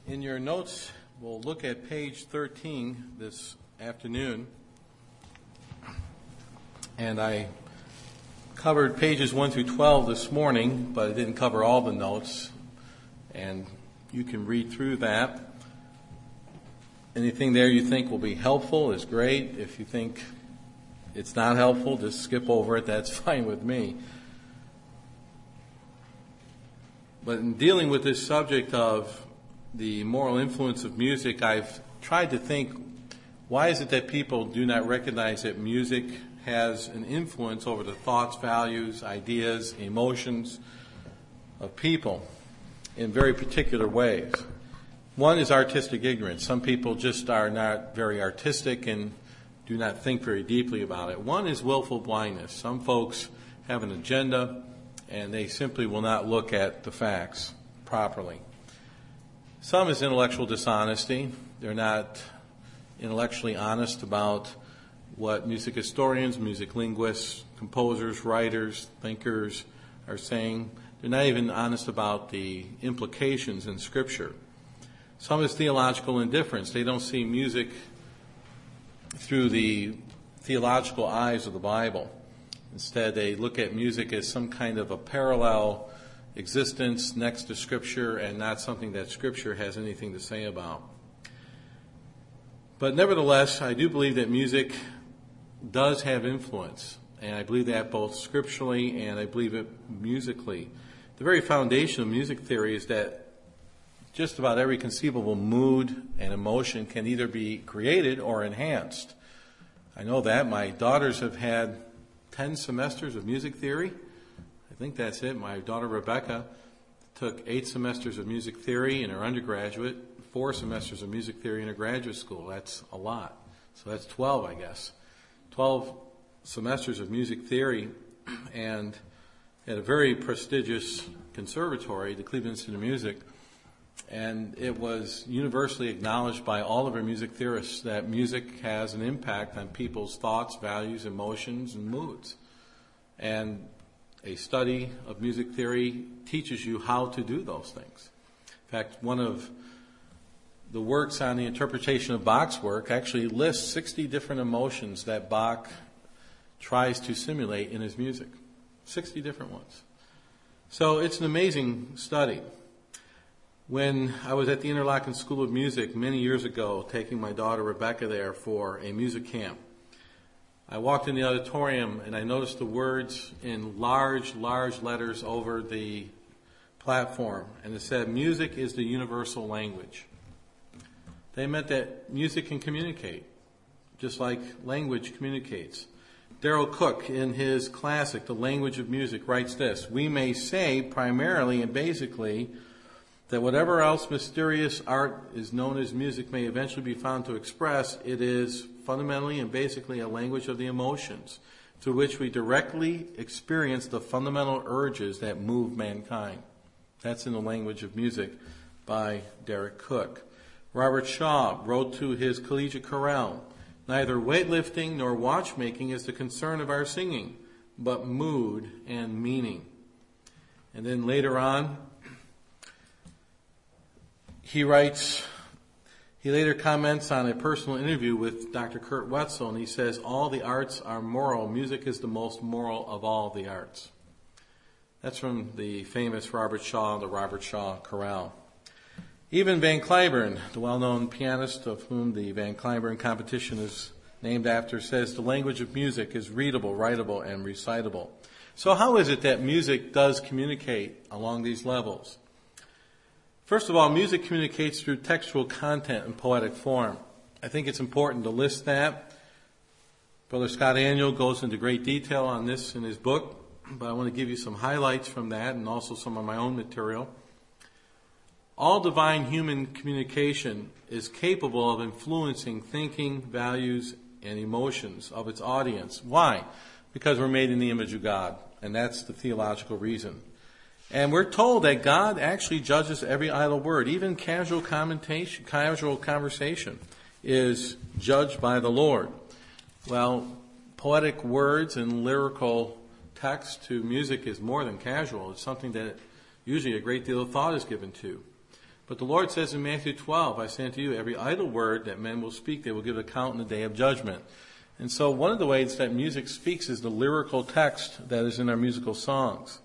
In your notes, we'll look at page 13 this afternoon. And I covered pages 1 through 12 this morning, but I didn't cover all the notes. And you can read through that. Anything there you think will be helpful is great. If you think it's not helpful, just skip over it. That's fine with me. But in dealing with this subject of the moral influence of music, I've tried to think, why is it that people do not recognize that music has an influence over the thoughts, values, ideas, emotions of people in very particular ways? One is artistic ignorance. Some people just are not very artistic and do not think very deeply about it. One is willful blindness. Some folks have an agenda and they simply will not look at the facts properly. Some is intellectual dishonesty. They're not intellectually honest about what music historians, music linguists, composers, writers, thinkers are saying. They're not even honest about the implications in Scripture. Some is theological indifference. They don't see music through the theological eyes of the Bible. Instead, they look at music as some kind of a parallel existence next to Scripture and not something that Scripture has anything to say about. But nevertheless, I do believe that music does have influence, and I believe that both scripturally and I believe it musically. The very foundation of music theory is that just about every conceivable mood and emotion can either be created or enhanced. I know that. My daughters have had 10 semesters of music theory. I think that's it. My daughter Rebecca took 8 semesters of music theory in her undergraduate, 4 semesters of music theory in her graduate school. That's a lot. So that's 12, I guess. 12 semesters of music theory, and at a very prestigious conservatory, the Cleveland Institute of Music. And it was universally acknowledged by all of our music theorists that music has an impact on people's thoughts, values, emotions, and moods. And a study of music theory teaches you how to do those things. In fact, one of the works on the interpretation of Bach's work actually lists 60 different emotions that Bach tries to simulate in his music. 60 different ones. So it's an amazing study. When I was at the Interlochen School of Music many years ago, taking my daughter Rebecca there for a music camp, I walked in the auditorium and I noticed the words in large letters over the platform, and it said, "Music is the universal language." They meant that music can communicate, just like language communicates. Darrell Cook, in his classic, The Language of Music, writes this: "We may say primarily and basically that whatever else mysterious art is known as music may eventually be found to express, it is fundamentally and basically a language of the emotions, through which we directly experience the fundamental urges that move mankind." That's in The Language of Music by Derek Cook. Robert Shaw wrote to his collegiate chorale, "Neither weightlifting nor watchmaking is the concern of our singing, but mood and meaning." And then later on, he later comments on a personal interview with Dr. Kurt Wetzel, and he says, "All the arts are moral. Music is the most moral of all the arts." That's from the famous Robert Shaw, the Robert Shaw Chorale. Even Van Cliburn, the well-known pianist of whom the Van Cliburn competition is named after, says the language of music is readable, writable, and recitable. So how is it that music does communicate along these levels? First of all, music communicates through textual content and poetic form. I think it's important to list that. Brother Scott Aniol goes into great detail on this in his book, but I want to give you some highlights from that and also some of my own material. All divine human communication is capable of influencing thinking, values, and emotions of its audience. Why? Because we're made in the image of God, and that's the theological reason. And we're told that God actually judges every idle word. Even casual conversation is judged by the Lord. Well, poetic words and lyrical text to music is more than casual. It's something that usually a great deal of thought is given to. But the Lord says in Matthew 12, I say unto you, every idle word that men will speak, they will give account in the day of judgment. And so one of the ways that music speaks is the lyrical text that is in our musical songs.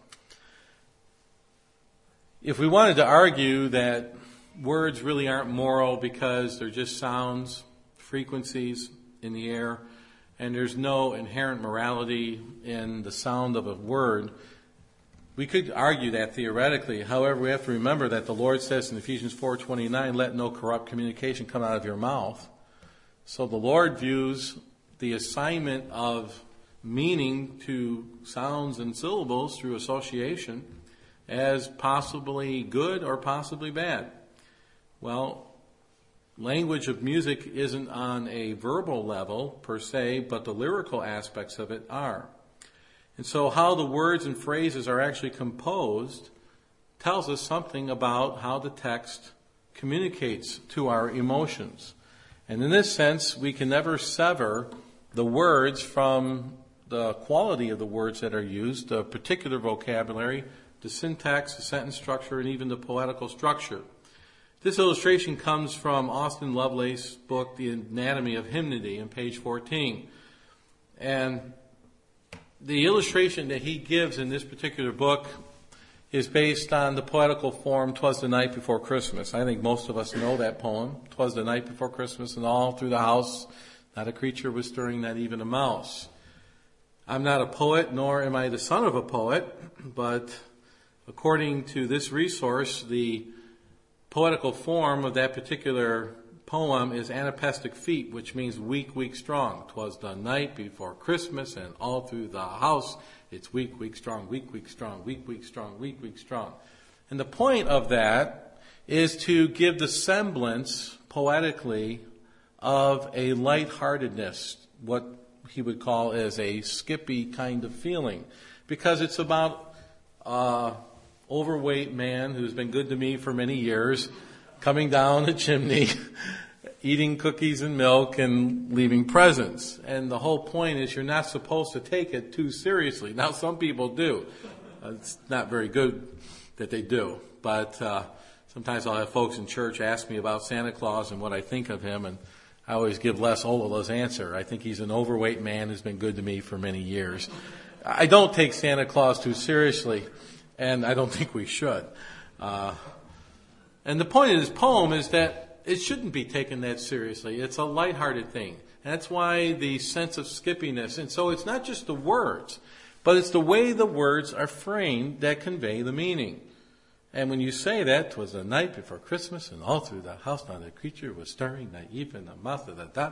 If we wanted to argue that words really aren't moral because they're just sounds, frequencies in the air, and there's no inherent morality in the sound of a word, we could argue that theoretically. However, we have to remember that the Lord says in Ephesians 4:29, let no corrupt communication come out of your mouth. So the Lord views the assignment of meaning to sounds and syllables through association as possibly good or possibly bad. Well, language of music isn't on a verbal level per se, but the lyrical aspects of it are. And so how the words and phrases are actually composed tells us something about how the text communicates to our emotions. And in this sense, we can never sever the words from the quality of the words that are used, the particular vocabulary, the syntax, the sentence structure, and even the poetical structure. This illustration comes from Austin Lovelace's book, The Anatomy of Hymnody, on page 14. And the illustration that he gives in this particular book is based on the poetical form, 'Twas the Night Before Christmas. I think most of us know that poem, 'Twas the night before Christmas, and all through the house not a creature was stirring, not even a mouse. I'm not a poet, nor am I the son of a poet, but according to this resource, the poetical form of that particular poem is anapestic feet, which means weak, weak, strong. 'Twas the night before Christmas, and all through the house, it's weak, weak, strong, weak, weak, strong, weak, weak, strong, weak, weak, strong. And the point of that is to give the semblance, poetically, of a lightheartedness, what he would call as a skippy kind of feeling. Because it's about overweight man who's been good to me for many years, coming down the chimney, eating cookies and milk and leaving presents. And the whole point is you're not supposed to take it too seriously. Now, some people do. It's not very good that they do. But sometimes I'll have folks in church ask me about Santa Claus and what I think of him, and I always give Les Olala's answer. I think he's an overweight man who's been good to me for many years. I don't take Santa Claus too seriously, and I don't think we should. And the point of this poem is that it shouldn't be taken that seriously. It's a lighthearted thing. And that's why the sense of skippiness. And so it's not just the words, but it's the way the words are framed that convey the meaning. And when you say that, 'twas the night before Christmas, and all through the house not a creature was stirring, not even a mouse,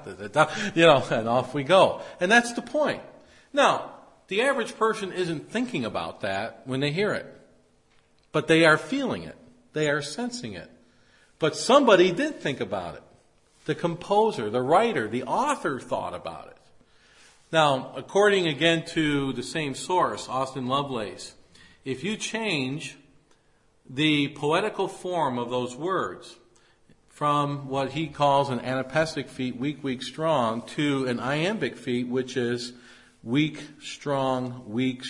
and off we go. And that's the point. Now, the average person isn't thinking about that when they hear it. But they are feeling it. They are sensing it. But somebody did think about it. The composer, the writer, the author thought about it. Now, according again to the same source, Austin Lovelace, if you change the poetical form of those words from what he calls an anapestic feet, weak, weak, strong, to an iambic feet, which is weak, strong,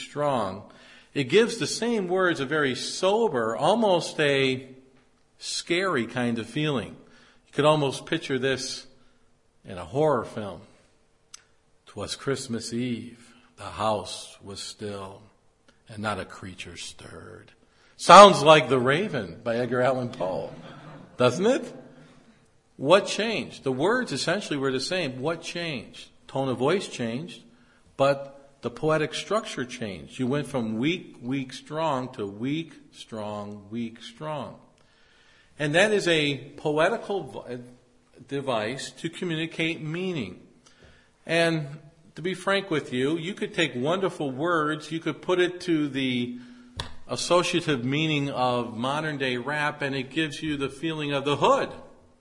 it gives the same words a very sober, almost a scary kind of feeling. You could almost picture this in a horror film. 'Twas Christmas Eve, the house was still, and not a creature stirred. Sounds like The Raven by Edgar Allan Poe, doesn't it? What changed? The words essentially were the same. What changed? Tone of voice changed, but the poetic structure changed. You went from weak, weak, strong to weak, strong, weak, strong. And that is a poetical device to communicate meaning. And to be frank with you, you could take wonderful words, you could put it to the associative meaning of modern day rap, and it gives you the feeling of the hood.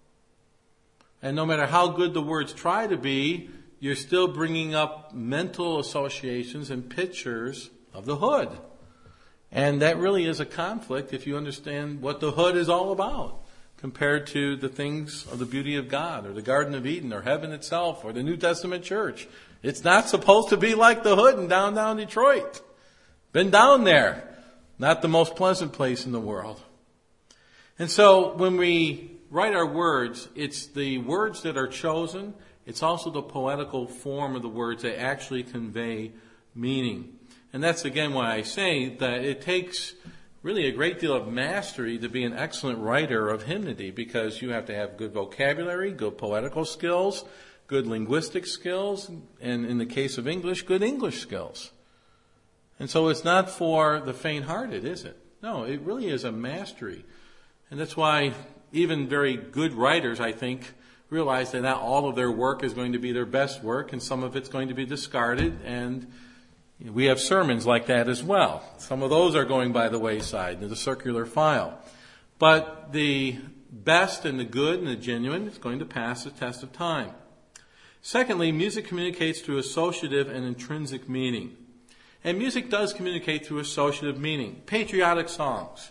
And no matter how good the words try to be, you're still bringing up mental associations and pictures of the hood. And that really is a conflict if you understand what the hood is all about compared to the things of the beauty of God or the Garden of Eden or heaven itself or the New Testament church. It's not supposed to be like the hood in downtown Detroit. Been down there. Not the most pleasant place in the world. And so when we write our words, it's the words that are chosen. It's also the poetical form of the words that actually convey meaning. And that's again why I say that it takes really a great deal of mastery to be an excellent writer of hymnody, because you have to have good vocabulary, good poetical skills, good linguistic skills, and in the case of English, good English skills. And so it's not for the faint-hearted, is it? No, it really is a mastery. And that's why even very good writers, I think, realize that not all of their work is going to be their best work, and some of it's going to be discarded, and we have sermons like that as well. Some of those are going by the wayside, in the circular file. But the best and the good and the genuine is going to pass the test of time. Secondly, music communicates through associative and intrinsic meaning. And music does communicate through associative meaning. Patriotic songs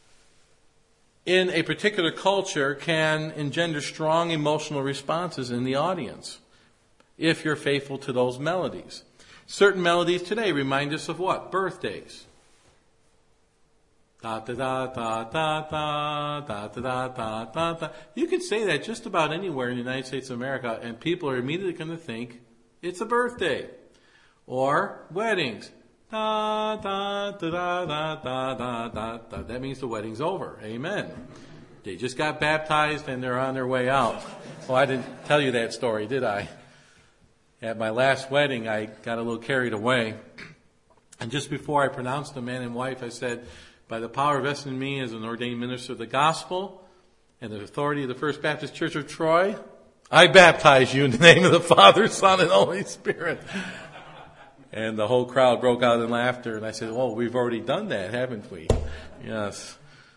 in a particular culture can engender strong emotional responses in the audience if you're faithful to those melodies. Certain melodies today remind us of what? Birthdays. Da da da da da da da da da da da. You can say that just about anywhere in the United States of America, and people are immediately going to think it's a birthday. Or weddings. Da da da da da da da da da. That means the wedding's over. Amen. They just got baptized and they're on their way out. Well, I didn't tell you that story, did I? At my last wedding, I got a little carried away. And just before I pronounced them man and wife, I said, by the power vested in me as an ordained minister of the gospel and the authority of the First Baptist Church of Troy, I baptize you in the name of the Father, Son, and Holy Spirit. And the whole crowd broke out in laughter. And I said, well, we've already done that, haven't we? Yes.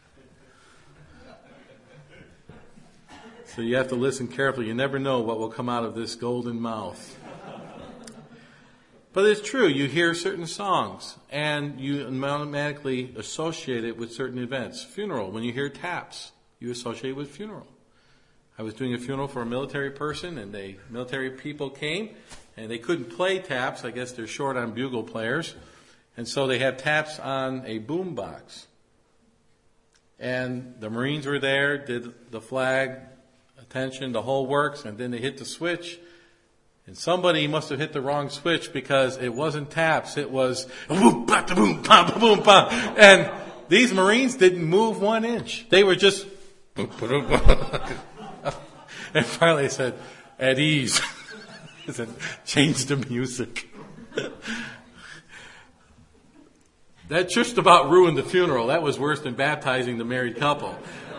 So you have to listen carefully. You never know what will come out of this golden mouth. But it's true. You hear certain songs, and you automatically associate it with certain events. Funeral. When you hear taps, you associate it with funeral. I was doing a funeral for a military person, and the military people came, and they couldn't play taps. I guess they're short on bugle players. And so they had taps on a boom box. And the Marines were there, did the flag, attention, the whole works, and then they hit the switch. And somebody must have hit the wrong switch, because it wasn't taps. It was boom, ba, boom, ba, boom, ba. And these Marines didn't move 1 inch. They were just... And finally I said, at ease. I said, change the music. That just about ruined the funeral. That was worse than baptizing the married couple.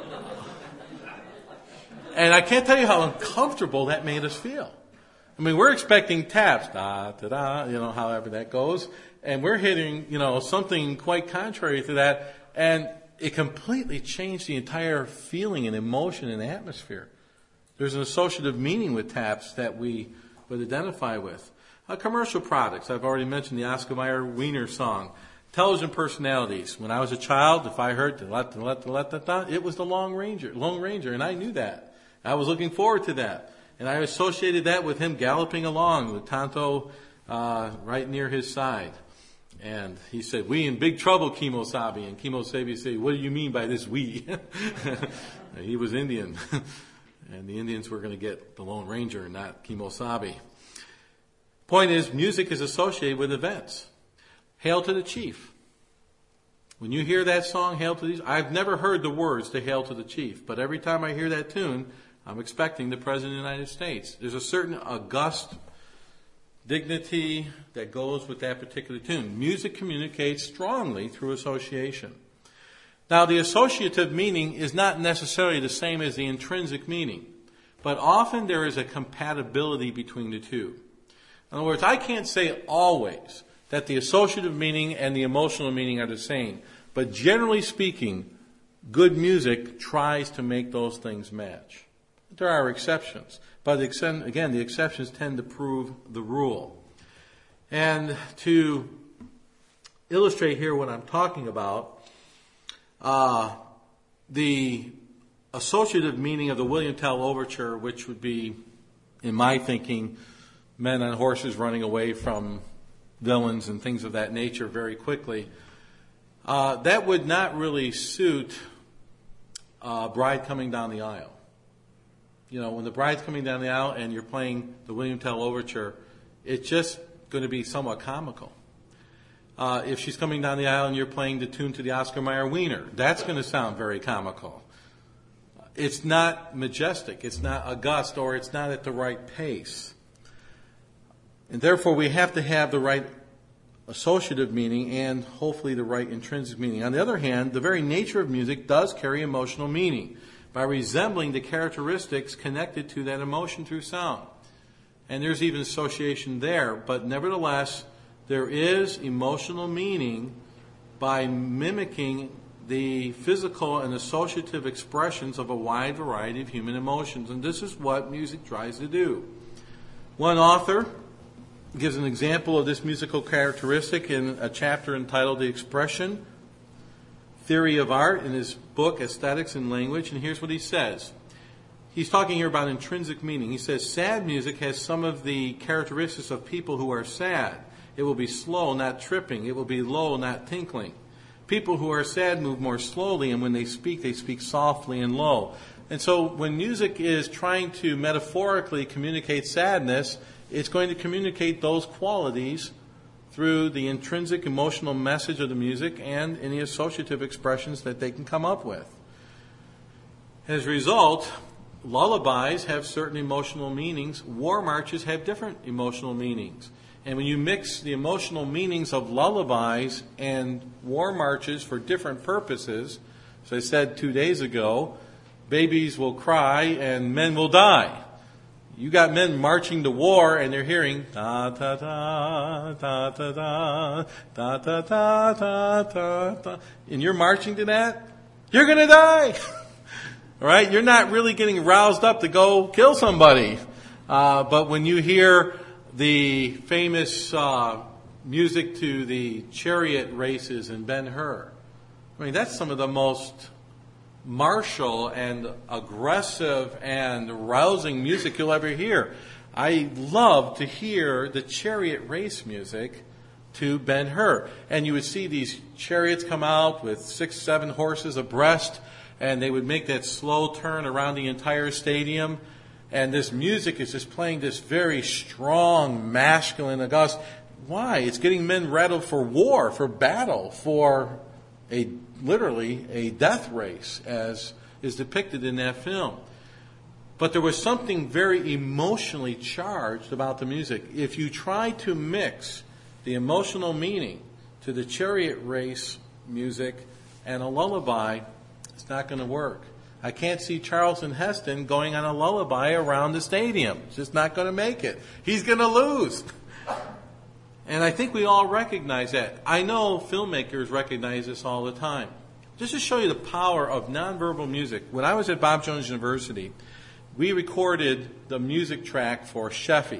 And I can't tell you how uncomfortable that made us feel. I mean, we're expecting taps, da, da, da, however that goes. And we're hitting, something quite contrary to that. And it completely changed the entire feeling and emotion and atmosphere. There's an associative meaning with taps that we would identify with. Commercial products. I've already mentioned the Oscar Mayer Wiener song. Television personalities. When I was a child, if I heard it was the Lone Ranger, and I knew that. I was looking forward to that. And I associated that with him galloping along with Tonto right near his side. And he said, "We in big trouble, Kimosabe." And Kimosabe said, "What do you mean by this we?" He was Indian. And the Indians were going to get the Lone Ranger, not Kimosabe. Point is, music is associated with events. Hail to the Chief. When you hear that song, Hail to the Chief, I've never heard the words to Hail to the Chief, but every time I hear that tune, I'm expecting the President of the United States. There's a certain august dignity that goes with that particular tune. Music communicates strongly through association. Now, the associative meaning is not necessarily the same as the intrinsic meaning, but often there is a compatibility between the two. In other words, I can't say always that the associative meaning and the emotional meaning are the same, but generally speaking, good music tries to make those things match. There are exceptions, but again, the exceptions tend to prove the rule. And to illustrate here what I'm talking about, the associative meaning of the William Tell Overture, which would be, in my thinking, men on horses running away from villains and things of that nature very quickly, that would not really suit bride coming down the aisle. You know, when the bride's coming down the aisle and you're playing the William Tell Overture, it's just going to be somewhat comical. If she's coming down the aisle and you're playing the tune to the Oscar Mayer Wiener, that's going to sound very comical. It's not majestic, it's not august, or it's not at the right pace. And therefore we have to have the right associative meaning and hopefully the right intrinsic meaning. On the other hand, the very nature of music does carry emotional meaning by resembling the characteristics connected to that emotion through sound. And there's even association there, but nevertheless, there is emotional meaning by mimicking the physical and associative expressions of a wide variety of human emotions. And this is what music tries to do. One author gives an example of this musical characteristic in a chapter entitled The Expression Theory of Art in his book Aesthetics and Language. And here's what he says. He's talking here about intrinsic meaning. He says, sad music has some of the characteristics of people who are sad. It will be slow, not tripping. It will be low, not tinkling. People who are sad move more slowly, and when they speak softly and low. And so when music is trying to metaphorically communicate sadness, it's going to communicate those qualities through the intrinsic emotional message of the music and any associative expressions that they can come up with. As a result, lullabies have certain emotional meanings. War marches have different emotional meanings. And when you mix the emotional meanings of lullabies and war marches for different purposes, as I said 2 days ago, babies will cry and men will die. You got men marching to war and they're hearing da da da da da da da da da da da da, and you're marching to that, you're going to die. All right, you're not really getting roused up to go kill somebody. But when you hear the famous music to the chariot races in Ben-Hur, I mean, that's some of the most martial and aggressive and rousing music you'll ever hear. I love to hear the chariot race music to Ben-Hur. And you would see these chariots come out with 6, 7 horses abreast, and they would make that slow turn around the entire stadium. And this music is just playing this very strong, masculine, august. Why? It's getting men ready for war, for battle, for literally a death race, as is depicted in that film. But there was something very emotionally charged about the music. If you try to mix the emotional meaning to the chariot race music and a lullaby, it's not going to work. I can't see Charlton Heston going on a lullaby around the stadium. It's just not going to make it. He's going to lose. And I think we all recognize that. I know filmmakers recognize this all the time. Just to show you the power of nonverbal music, when I was at Bob Jones University, we recorded the music track for Sheffy.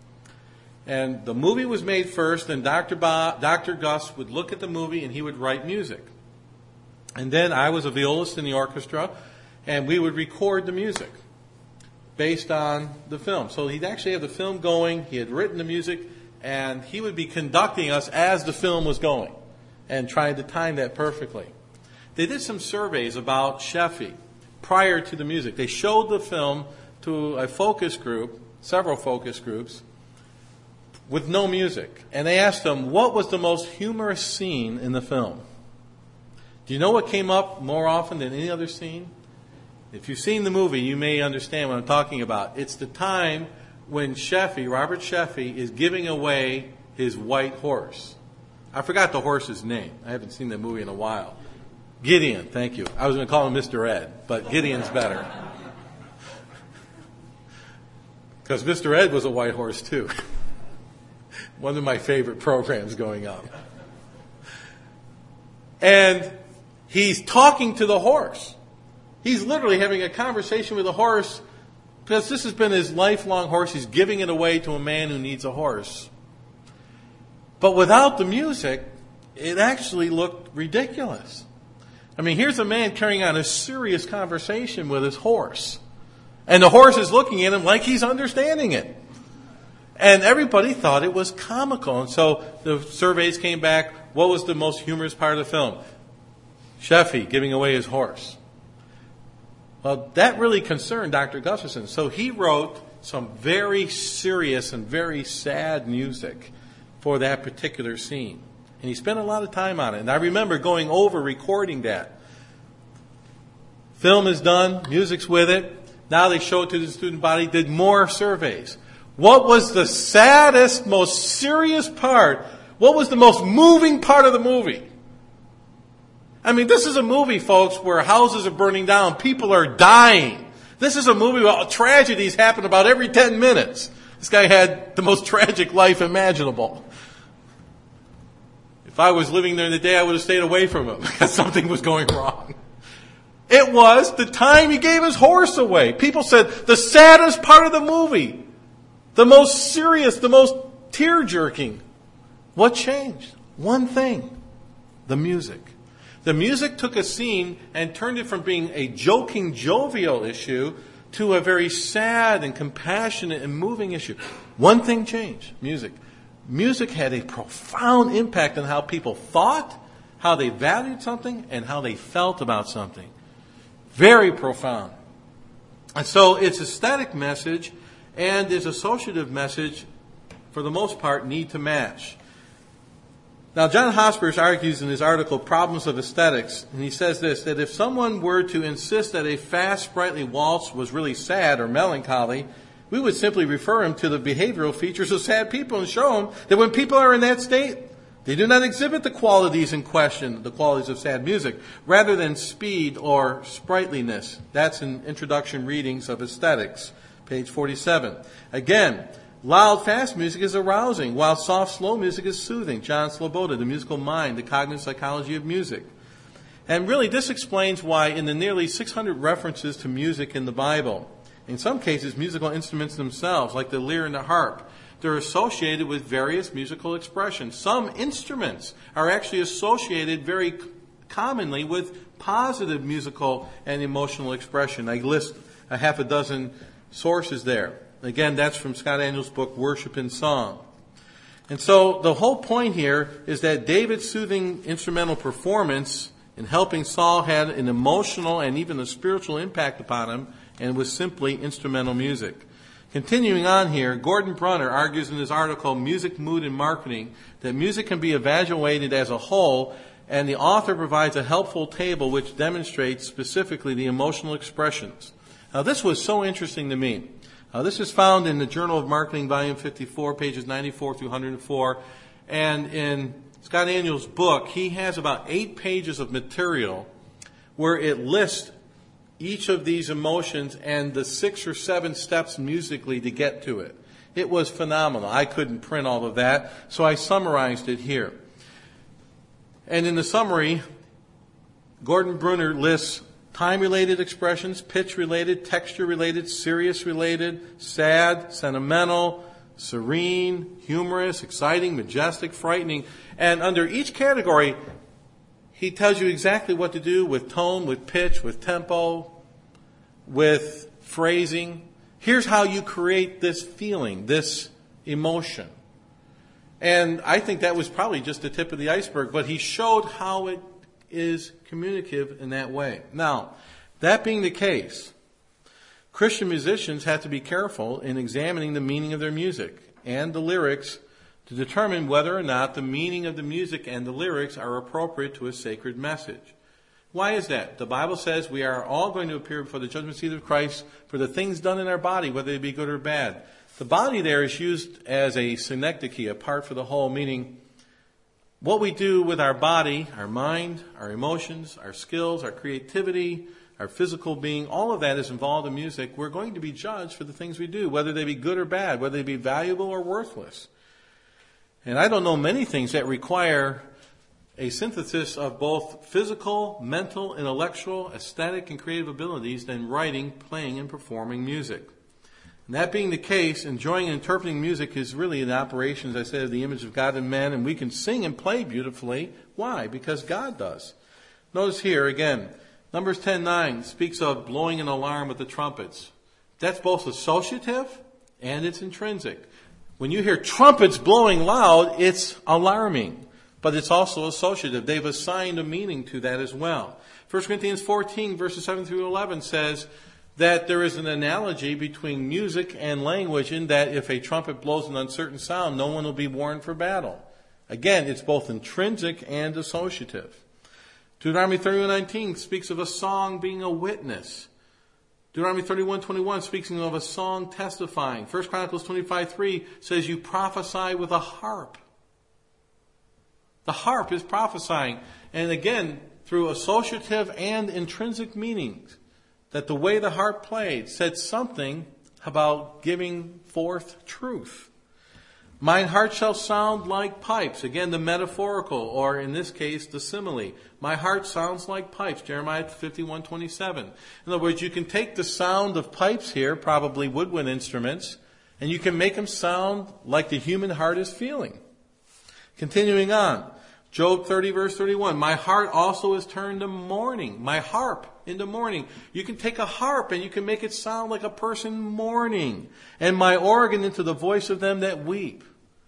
And the movie was made first, then Dr. Gus would look at the movie and he would write music. And then I was a violist in the orchestra, and we would record the music based on the film. So he'd actually have the film going, he had written the music, and he would be conducting us as the film was going and trying to time that perfectly. They did some surveys about Sheffy prior to the music. They showed the film to a focus group, several focus groups, with no music. And they asked them, what was the most humorous scene in the film? Do you know what came up more often than any other scene? If you've seen the movie, you may understand what I'm talking about. It's the time when Sheffy, Robert Sheffy, is giving away his white horse. I forgot the horse's name. I haven't seen that movie in a while. Gideon, thank you. I was going to call him Mr. Ed, but Gideon's better. Because Mr. Ed was a white horse too. One of my favorite programs going up. And he's talking to the horse. He's literally having a conversation with the horse because this has been his lifelong horse. He's giving it away to a man who needs a horse. But without the music, it actually looked ridiculous. I mean, here's a man carrying on a serious conversation with his horse. And the horse is looking at him like he's understanding it. And everybody thought it was comical. And so the surveys came back. What was the most humorous part of the film? Sheffy giving away his horse. Well, that really concerned Dr. Gustafson. So he wrote some very serious and very sad music for that particular scene. And he spent a lot of time on it. And I remember going over recording that. Film is done, music's with it. Now they show it to the student body, did more surveys. What was the saddest, most serious part? What was the most moving part of the movie? I mean, this is a movie, folks, where houses are burning down, people are dying. This is a movie where tragedies happen about every 10 minutes. This guy had the most tragic life imaginable. If I was living there today, I would have stayed away from him because something was going wrong. It was the time he gave his horse away. People said the saddest part of the movie, the most serious, the most tear-jerking. What changed? One thing, the music. The music took a scene and turned it from being a joking, jovial issue to a very sad and compassionate and moving issue. One thing changed, music. Music had a profound impact on how people thought, how they valued something, and how they felt about something. Very profound. And so its aesthetic message and its associative message, for the most part, need to match. Now, John Hospers argues in his article, Problems of Aesthetics, and he says this, that if someone were to insist that a fast, sprightly waltz was really sad or melancholy, we would simply refer him to the behavioral features of sad people and show him that when people are in that state, they do not exhibit the qualities in question, the qualities of sad music, rather than speed or sprightliness. That's in Introduction Readings of Aesthetics, page 47. Again, loud, fast music is arousing, while soft, slow music is soothing. John Sloboda, The Musical Mind, The Cognitive Psychology of Music. And really, this explains why in the nearly 600 references to music in the Bible, in some cases, musical instruments themselves, like the lyre and the harp, they're associated with various musical expressions. Some instruments are actually associated very commonly with positive musical and emotional expression. I list a half a dozen sources there. Again, that's from Scott Aniol's book, Worship in Song. And so the whole point here is that David's soothing instrumental performance in helping Saul had an emotional and even a spiritual impact upon him, and was simply instrumental music. Continuing on here, Gordon Brunner argues in his article, Music, Mood, and Marketing, that music can be evaluated as a whole, and the author provides a helpful table which demonstrates specifically the emotional expressions. Now, this was so interesting to me. This is found in the Journal of Marketing, volume 54, pages 94 through 104. And in Scott Aniol's book, he has about 8 pages of material where it lists each of these emotions and the 6 or 7 steps musically to get to it. It was phenomenal. I couldn't print all of that, so I summarized it here. And in the summary, Gordon Brunner lists time-related expressions, pitch-related, texture-related, serious-related, sad, sentimental, serene, humorous, exciting, majestic, frightening. And under each category, he tells you exactly what to do with tone, with pitch, with tempo, with phrasing. Here's how you create this feeling, this emotion. And I think that was probably just the tip of the iceberg, but he showed how it is communicative in that way. Now, that being the case, Christian musicians have to be careful in examining the meaning of their music and the lyrics to determine whether or not the meaning of the music and the lyrics are appropriate to a sacred message. Why is that? The Bible says we are all going to appear before the judgment seat of Christ for the things done in our body, whether they be good or bad. The body there is used as a synecdoche, a part for the whole, meaning what we do with our body, our mind, our emotions, our skills, our creativity, our physical being, all of that is involved in music. We're going to be judged for the things we do, whether they be good or bad, whether they be valuable or worthless. And I don't know many things that require a synthesis of both physical, mental, intellectual, aesthetic, and creative abilities than writing, playing, and performing music. And that being the case, enjoying and interpreting music is really an operation, as I said, of the image of God in man, and we can sing and play beautifully. Why? Because God does. Notice here, again, Numbers 10:9 speaks of blowing an alarm with the trumpets. That's both associative and it's intrinsic. When you hear trumpets blowing loud, it's alarming. but it's also associative. They've assigned a meaning to that as well. 1 Corinthians 14, verses 7 through 11 says that there is an analogy between music and language in that if a trumpet blows an uncertain sound, no one will be warned for battle. Again, it's both intrinsic and associative. Deuteronomy 31:19 speaks of a song being a witness. Deuteronomy 31:21 speaks of a song testifying. 1 Chronicles 25:3 says you prophesy with a harp. The harp is prophesying. And again, through associative and intrinsic meanings, that the way the harp played said something about giving forth truth. Mine heart shall sound like pipes. Again, the metaphorical, or in this case, the simile. My heart sounds like pipes. Jeremiah 51:27. In other words, you can take the sound of pipes here, probably woodwind instruments, and you can make them sound like the human heart is feeling. Continuing on, Job 30, verse 31. My heart also is turned to mourning. My harp into mourning. You can take a harp and you can make it sound like a person mourning. And my organ into the voice of them that weep.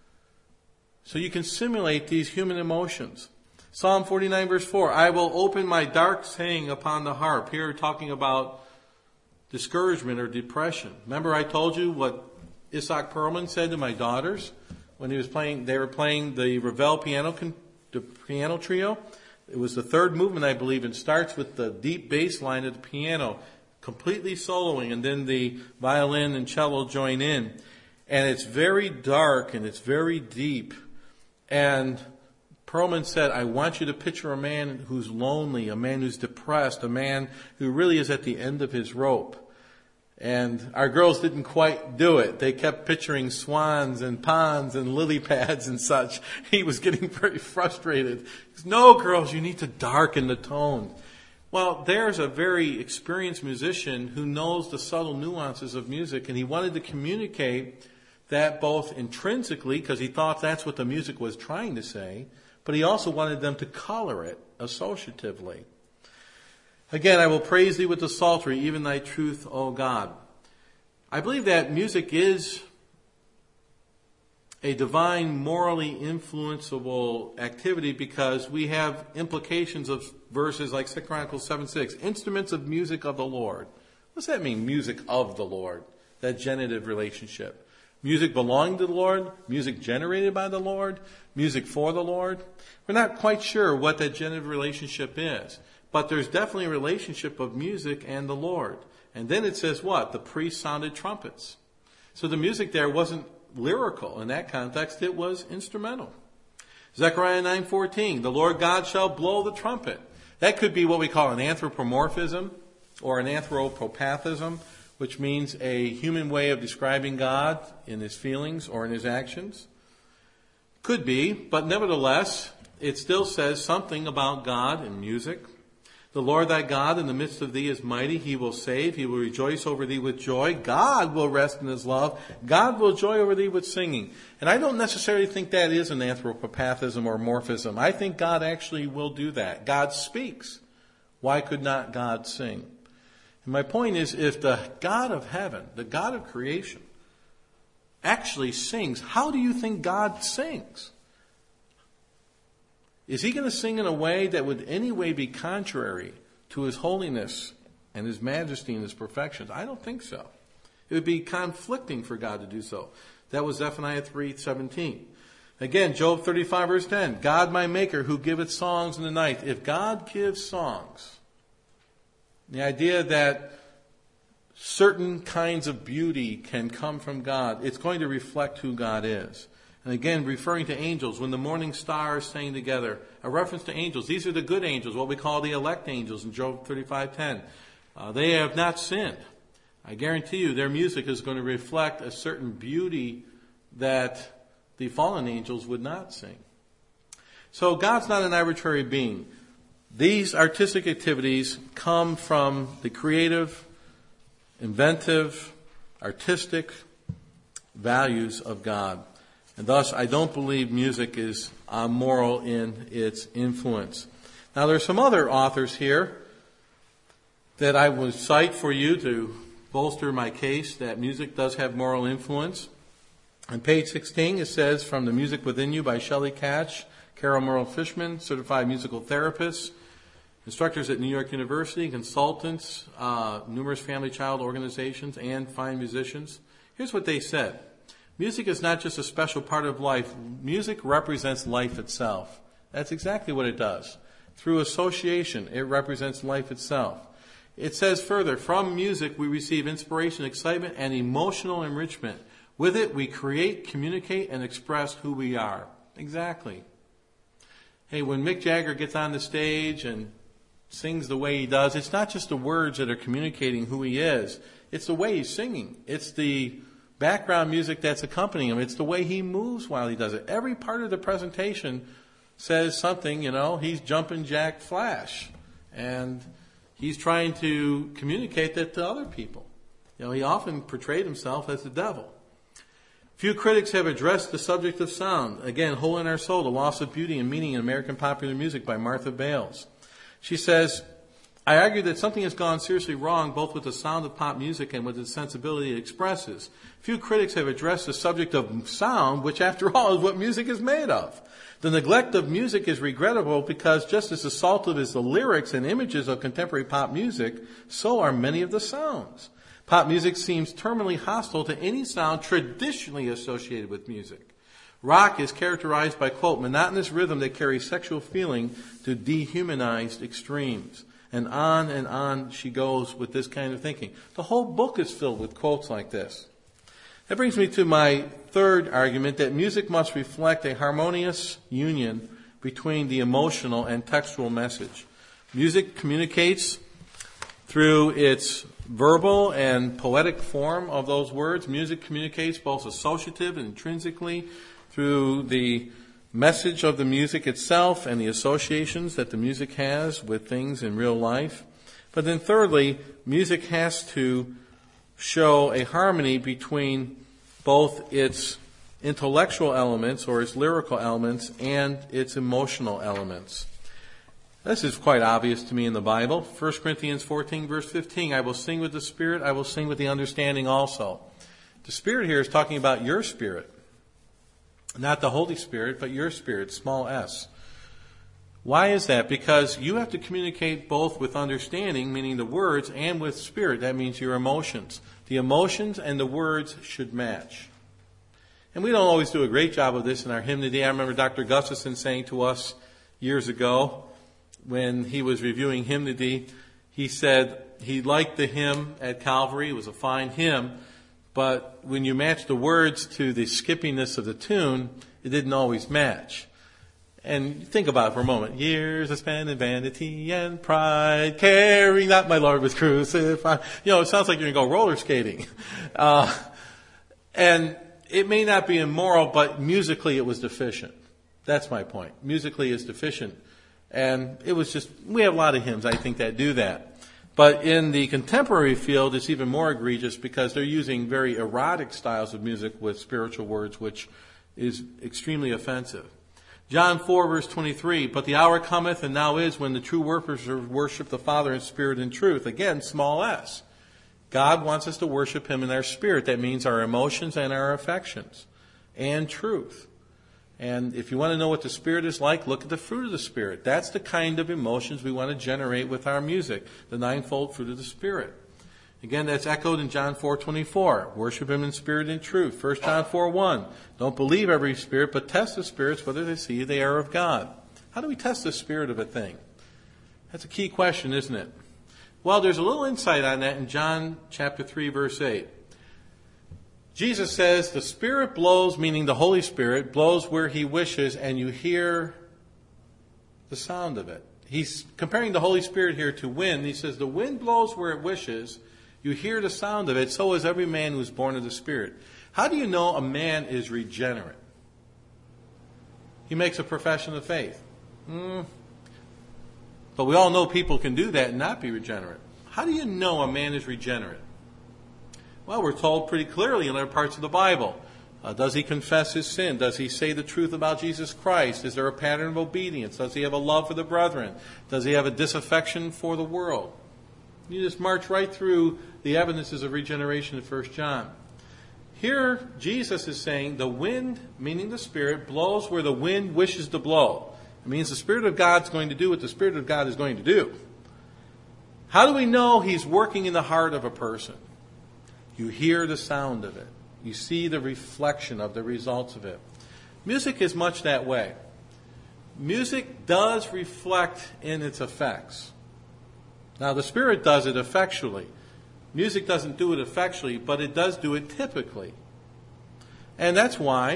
So you can simulate these human emotions. Psalm 49, verse 4. I will open my dark saying upon the harp. Here we're talking about discouragement or depression. Remember I told you what Isaac Perlman said to my daughters when they were playing the Ravel piano trio. It was the third movement, I believe, and starts with the deep bass line of the piano, completely soloing, and then the violin and cello join in. And it's very dark and it's very deep. And Perlman said, I want you to picture a man who's lonely, a man who's depressed, a man who really is at the end of his rope. And our girls didn't quite do it. They kept picturing swans and ponds and lily pads and such. He was getting very frustrated. He said, no, girls, you need to darken the tone. Well, there's a very experienced musician who knows the subtle nuances of music, and he wanted to communicate that both intrinsically, because he thought that's what the music was trying to say, but he also wanted them to color it associatively. Again, I will praise thee with the psaltery, even thy truth, O God. I believe that music is a divine, morally influenceable activity because we have implications of verses like 2 Chronicles 7:6. Instruments of music of the Lord. What does that mean, music of the Lord? That genitive relationship. Music belonging to the Lord, music generated by the Lord, music for the Lord. We're not quite sure what that genitive relationship is. But there's definitely a relationship of music and the Lord. And then it says what? The priest sounded trumpets. So the music there wasn't lyrical. In that context, it was instrumental. Zechariah 9:14, the Lord God shall blow the trumpet. That could be what we call an anthropomorphism or an anthropopathism, which means a human way of describing God in his feelings or in his actions. Could be, but nevertheless, it still says something about God in music. The Lord thy God in the midst of thee is mighty. He will save. He will rejoice over thee with joy. God will rest in his love. God will joy over thee with singing. And I don't necessarily think that is an anthropopathism or morphism. I think God actually will do that. God speaks. Why could not God sing? And my point is, if the God of heaven, the God of creation, actually sings, how do you think God sings? Is he going to sing in a way that would in any way be contrary to his holiness and his majesty and his perfections? I don't think so. It would be conflicting for God to do so. That was Zephaniah 3:17. Again, Job 35 verse 10. God my maker who giveth songs in the night. If God gives songs, the idea that certain kinds of beauty can come from God, it's going to reflect who God is. And again, referring to angels, when the morning stars sang together, a reference to angels. These are the good angels, what we call the elect angels in Job 35:10. They have not sinned. I guarantee you their music is going to reflect a certain beauty that the fallen angels would not sing. So God's not an arbitrary being. These artistic activities come from the creative, inventive, artistic values of God. And thus, I don't believe music is moral in its influence. Now, there are some other authors here that I would cite for you to bolster my case that music does have moral influence. On page 16, it says, From the Music Within You by Shelley Carol Merle Fishman, certified musical therapist, instructors at New York University, consultants, numerous family child organizations, and fine musicians. Here's what they said. Music is not just a special part of life. Music represents life itself. That's exactly what it does. Through association, it represents life itself. It says further, from music we receive inspiration, excitement, and emotional enrichment. With it, we create, communicate, and express who we are. Exactly. Hey, when Mick Jagger gets on the stage and sings the way he does, it's not just the words that are communicating who he is. It's the way he's singing. It's the background music that's accompanying him. It's the way he moves while he does it. Every part of the presentation says something, he's jumping Jack Flash. And he's trying to communicate that to other people. He often portrayed himself as the devil. Few critics have addressed the subject of sound. Again, Hole in Our Soul, The Loss of Beauty and Meaning in American Popular Music by Martha Bales. She says, I argue that something has gone seriously wrong both with the sound of pop music and with its sensibility it expresses. Few critics have addressed the subject of sound, which after all is what music is made of. The neglect of music is regrettable because just as assaultive as the lyrics and images of contemporary pop music, so are many of the sounds. Pop music seems terminally hostile to any sound traditionally associated with music. Rock is characterized by, quote, monotonous rhythm that carries sexual feeling to dehumanized extremes. And on she goes with this kind of thinking. The whole book is filled with quotes like this. That brings me to my third argument, that music must reflect a harmonious union between the emotional and textual message. Music communicates through its verbal and poetic form of those words. Music communicates both associative and intrinsically through the message of the music itself and the associations that the music has with things in real life. But then thirdly, music has to show a harmony between both its intellectual elements or its lyrical elements and its emotional elements. This is quite obvious to me in the Bible. 1 Corinthians 14, verse 15, I will sing with the Spirit, I will sing with the understanding also. The Spirit here is talking about your spirit. Not the Holy Spirit, but your spirit, small s. Why is that? Because you have to communicate both with understanding, meaning the words, and with spirit. That means your emotions. The emotions and the words should match. And we don't always do a great job of this in our hymnody. I remember Dr. Gustafson saying to us years ago, when he was reviewing hymnody, he said he liked the hymn at Calvary. It was a fine hymn. But when you match the words to the skippiness of the tune, it didn't always match. And think about it for a moment. Years I spent in vanity and pride, caring that my Lord was crucified. It sounds like you're going to go roller skating. And it may not be immoral, but musically it was deficient. That's my point. Musically it's deficient. And it was just, we have a lot of hymns, I think, that do that. But in the contemporary field, it's even more egregious because they're using very erotic styles of music with spiritual words, which is extremely offensive. John 4, verse 23, but the hour cometh and now is when the true worshipers worship the Father in spirit and truth. Again, small s. God wants us to worship Him in our spirit. That means our emotions and our affections and truth. And if you want to know what the Spirit is like, look at the fruit of the Spirit. That's the kind of emotions we want to generate with our music, the ninefold fruit of the Spirit. Again, that's echoed in John 4:24. Worship Him in spirit and truth. 1 John 4:1. Don't believe every spirit, but test the spirits whether they see they are of God. How do we test the spirit of a thing? That's a key question, isn't it? Well, there's a little insight on that in John chapter 3, verse 8. Jesus says the Spirit blows, meaning the Holy Spirit, blows where He wishes, and you hear the sound of it. He's comparing the Holy Spirit here to wind. He says the wind blows where it wishes. You hear the sound of it. So is every man who is born of the Spirit. How do you know a man is regenerate? He makes a profession of faith. But we all know people can do that and not be regenerate. How do you know a man is regenerate? Well, we're told pretty clearly in other parts of the Bible. Does he confess his sin? Does he say the truth about Jesus Christ? Is there a pattern of obedience? Does he have a love for the brethren? Does he have a disaffection for the world? You just march right through the evidences of regeneration in 1 John. Here, Jesus is saying the wind, meaning the Spirit, blows where the wind wishes to blow. It means the Spirit of God is going to do what the Spirit of God is going to do. How do we know He's working in the heart of a person? You hear the sound of it. You see the reflection of the results of it. Music is much that way. Music does reflect in its effects. Now, the Spirit does it effectually. Music doesn't do it effectually, but it does do it typically. And that's why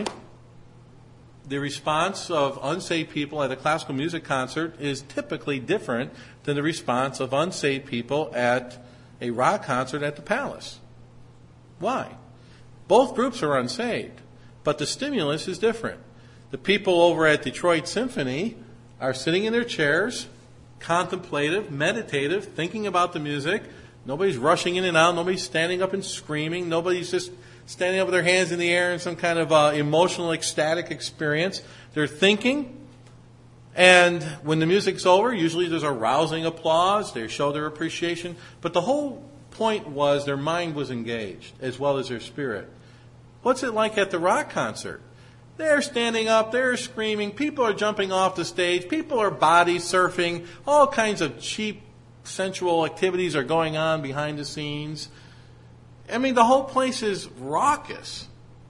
the response of unsaved people at a classical music concert is typically different than the response of unsaved people at a rock concert at the Palace. Why? Both groups are unsaved, but the stimulus is different. The people over at Detroit Symphony are sitting in their chairs, contemplative, meditative, thinking about the music. Nobody's rushing in and out. Nobody's standing up and screaming. Nobody's just standing up with their hands in the air in some kind of emotional, ecstatic experience. They're thinking. And when the music's over, usually there's a rousing applause. They show their appreciation. But the whole point was their mind was engaged as well as their spirit. What's it like at the rock concert? They're standing up, they're screaming, people are jumping off the stage, people are body surfing, all kinds of cheap, sensual activities are going on behind the scenes. I mean, the whole place is raucous.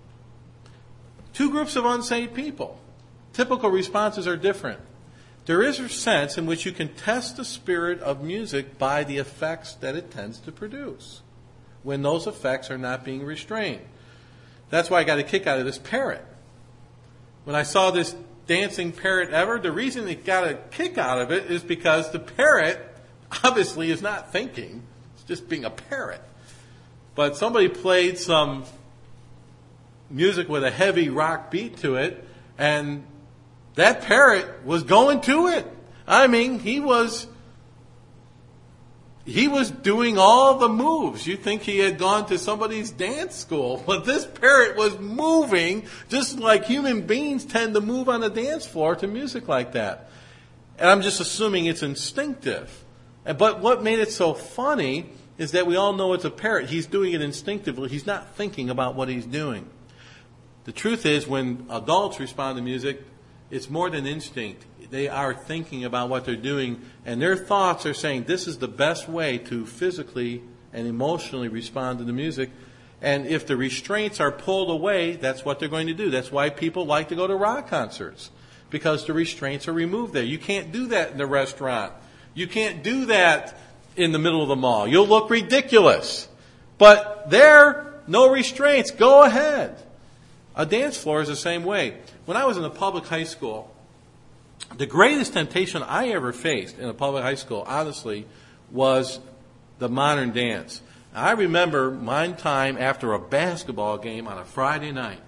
Two groups of unsaved people. Typical responses are different. There is a sense in which you can test the spirit of music by the effects that it tends to produce, when those effects are not being restrained. That's why I got a kick out of this parrot. When I saw this dancing parrot ever, the reason it got a kick out of it is because the parrot obviously is not thinking. It's just being a parrot. But somebody played some music with a heavy rock beat to it, and that parrot was going to it. I mean, he was doing all the moves. You think he had gone to somebody's dance school. But this parrot was moving just like human beings tend to move on a dance floor to music like that. And I'm just assuming it's instinctive. But what made it so funny is that we all know it's a parrot. He's doing it instinctively. He's not thinking about what he's doing. The truth is, when adults respond to music, it's more than instinct. They are thinking about what they're doing, and their thoughts are saying, this is the best way to physically and emotionally respond to the music. And if the restraints are pulled away, that's what they're going to do. That's why people like to go to rock concerts, because the restraints are removed there. You can't do that in the restaurant. You can't do that in the middle of the mall. You'll look ridiculous. But there, no restraints. Go ahead. A dance floor is the same way. When I was in a public high school, the greatest temptation I ever faced in a public high school, honestly, was the modern dance. I remember one time after a basketball game on a Friday night.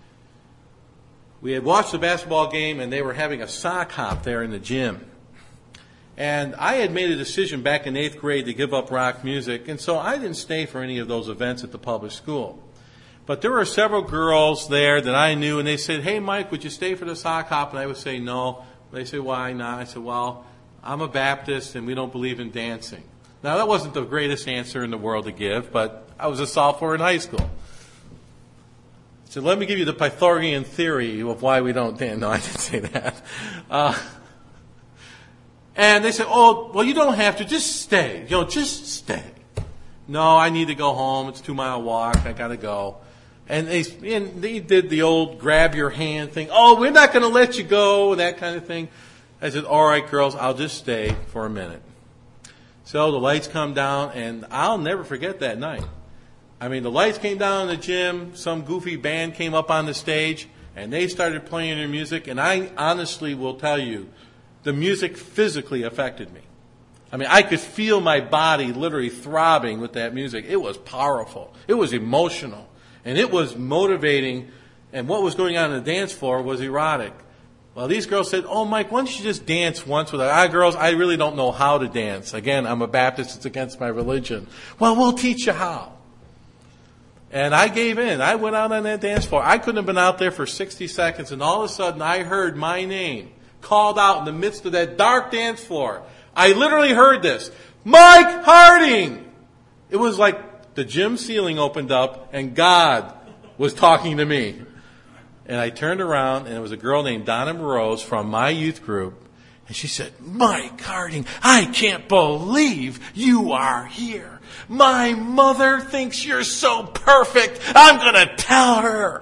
We had watched the basketball game, and they were having a sock hop there in the gym. And I had made a decision back in 8th grade to give up rock music, and so I didn't stay for any of those events at the public school. But there were several girls there that I knew, and they said, hey, Mike, would you stay for the sock hop? And I would say no. They said, why not? I said, well, I'm a Baptist, and we don't believe in dancing. Now, that wasn't the greatest answer in the world to give, but I was a sophomore in high school. I said, let me give you the Pythagorean theory of why we don't dance. No, I didn't say that. And they said, oh, well, you don't have to. Just stay. Just stay. No, I need to go home. It's a 2-mile walk. I got to go. And they did the old grab your hand thing. Oh, we're not going to let you go, that kind of thing. I said, all right, girls, I'll just stay for a minute. So the lights come down, and I'll never forget that night. I mean, the lights came down in the gym. Some goofy band came up on the stage, and they started playing their music. And I honestly will tell you, the music physically affected me. I mean, I could feel my body literally throbbing with that music. It was powerful. It was emotional. And it was motivating. And what was going on the dance floor was erotic. Well, these girls said, oh, Mike, why don't you just dance once with us? Girls, I really don't know how to dance. Again, I'm a Baptist. It's against my religion. Well, we'll teach you how. And I gave in. I went out on that dance floor. I couldn't have been out there for 60 seconds. And all of a sudden, I heard my name called out in the midst of that dark dance floor. I literally heard this. Mike Harding! It was like the gym ceiling opened up and God was talking to me. And I turned around, and it was a girl named Donna Morose from my youth group. And she said, Mike Harding, I can't believe you are here. My mother thinks you're so perfect. I'm going to tell her.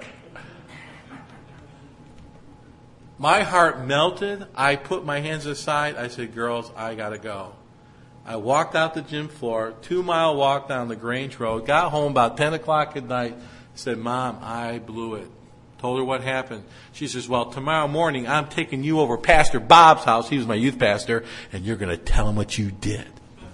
My heart melted. I put my hands aside. I said, girls, I got to go. I walked out the gym floor, 2-mile walk down the Grange Road, got home about 10 o'clock at night, said, Mom, I blew it. Told her what happened. She says, well, tomorrow morning I'm taking you over Pastor Bob's house. He was my youth pastor, and you're going to tell him what you did.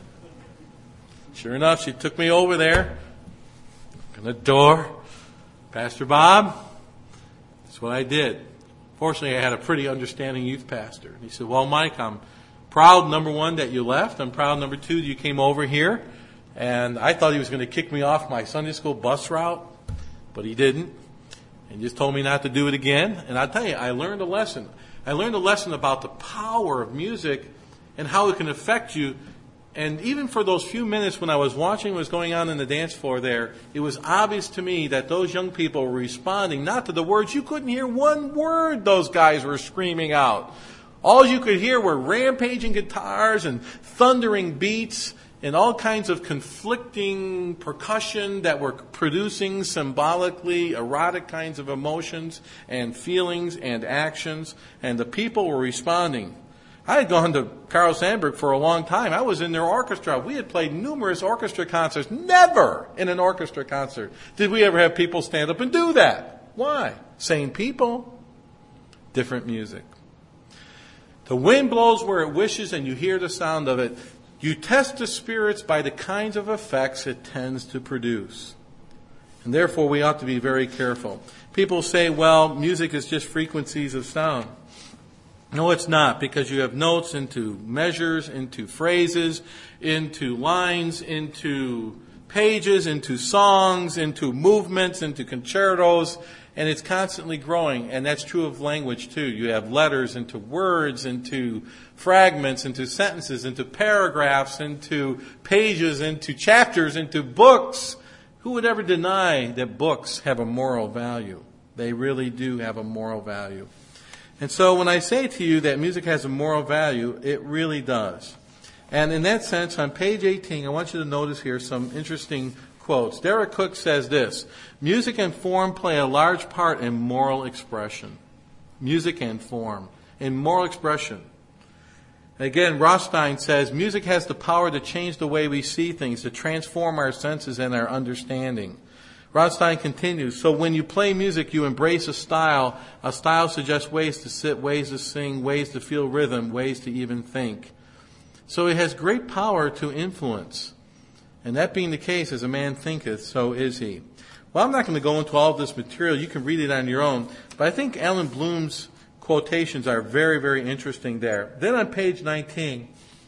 Sure enough, she took me over there. Opened the door. Pastor Bob, that's what I did. Fortunately, I had a pretty understanding youth pastor. And he said, well, Mike, I'm proud, number one, that you left. I'm proud, number two, that you came over here. And I thought he was going to kick me off my Sunday school bus route, but he didn't. And just told me not to do it again. And I'll tell you, I learned a lesson. I learned a lesson about the power of music and how it can affect you. And even for those few minutes when I was watching what was going on in the dance floor there, it was obvious to me that those young people were responding not to the words. You couldn't hear one word those guys were screaming out. All you could hear were rampaging guitars and thundering beats and all kinds of conflicting percussion that were producing symbolically erotic kinds of emotions and feelings and actions, and the people were responding. I had gone to Carl Sandburg for a long time. I was in their orchestra. We had played numerous orchestra concerts. Never in an orchestra concert did we ever have people stand up and do that. Why? Same people, different music. The wind blows where it wishes and you hear the sound of it. You test the spirits by the kinds of effects it tends to produce. And therefore, we ought to be very careful. People say, well, music is just frequencies of sound. No, it's not, because you have notes into measures, into phrases, into lines, into pages, into songs, into movements, into concertos, and it's constantly growing. And that's true of language, too. You have letters into words, into fragments, into sentences, into paragraphs, into pages, into chapters, into books. Who would ever deny that books have a moral value? They really do have a moral value. And so when I say to you that music has a moral value, it really does. And in that sense, on page 18, I want you to notice here some interesting quotes. Derek Cook says this: music and form play a large part in moral expression. Music and form in moral expression. Again, Rothstein says, music has the power to change the way we see things, to transform our senses and our understanding. Rothstein continues, so when you play music, you embrace a style. A style suggests ways to sit, ways to sing, ways to feel rhythm, ways to even think. So it has great power to influence. And that being the case, as a man thinketh, so is he. Well, I'm not going to go into all of this material. You can read it on your own. But I think Alan Bloom's quotations are very, very interesting there. Then on page 19,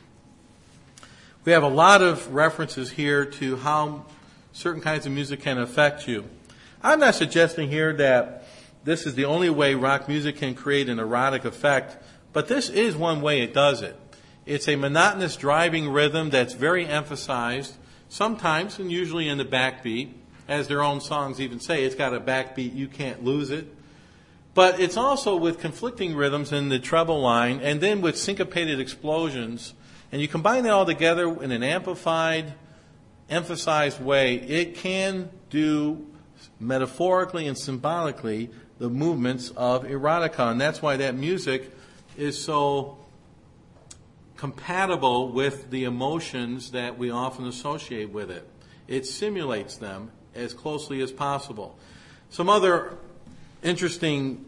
we have a lot of references here to how certain kinds of music can affect you. I'm not suggesting here that this is the only way rock music can create an erotic effect, but this is one way it does it. It's a monotonous driving rhythm that's very emphasized, sometimes and usually in the backbeat. As their own songs even say, it's got a backbeat, you can't lose it. But it's also with conflicting rhythms in the treble line and then with syncopated explosions. And you combine that all together in an amplified, emphasized way, it can do metaphorically and symbolically the movements of erotica. And that's why that music is so compatible with the emotions that we often associate with it. It simulates them as closely as possible. Some other interesting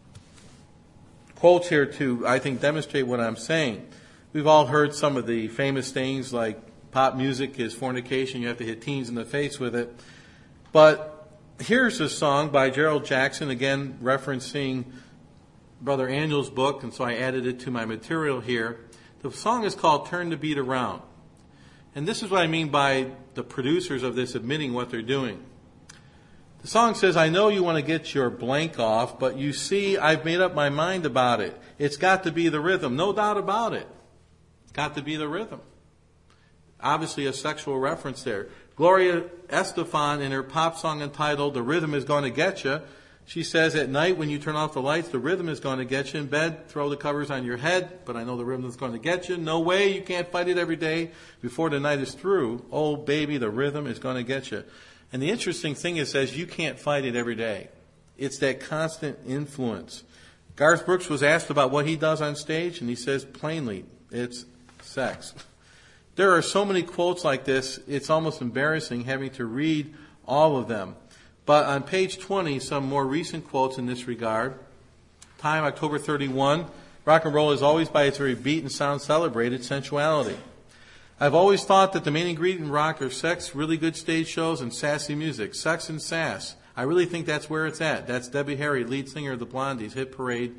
quotes here to, I think, demonstrate what I'm saying. We've all heard some of the famous things like pop music is fornication, you have to hit teens in the face with it. But here's a song by Gerald Jackson, again referencing Brother Angel's book, and so I added it to my material here. The song is called Turn the Beat Around. And this is what I mean by the producers of this admitting what they're doing. The song says, I know you want to get your blank off, but you see, I've made up my mind about it. It's got to be the rhythm. No doubt about it. It's got to be the rhythm. Obviously a sexual reference there. Gloria Estefan, in her pop song entitled The Rhythm Is Gonna Get Ya, she says, at night when you turn off the lights, the rhythm is going to get you. In bed, throw the covers on your head, but I know the rhythm is going to get you. No way, you can't fight it every day before the night is through. Oh, baby, the rhythm is going to get you. And the interesting thing is, says you can't fight it every day. It's that constant influence. Garth Brooks was asked about what he does on stage, and he says plainly, it's sex. There are so many quotes like this, it's almost embarrassing having to read all of them. But on page 20, some more recent quotes in this regard. Time, October 31. Rock and roll is always, by its very beat and sound, celebrated sensuality. I've always thought that the main ingredient in rock are sex, really good stage shows, and sassy music. Sex and sass. I really think that's where it's at. That's Debbie Harry, lead singer of the Blondies, Hit Parade,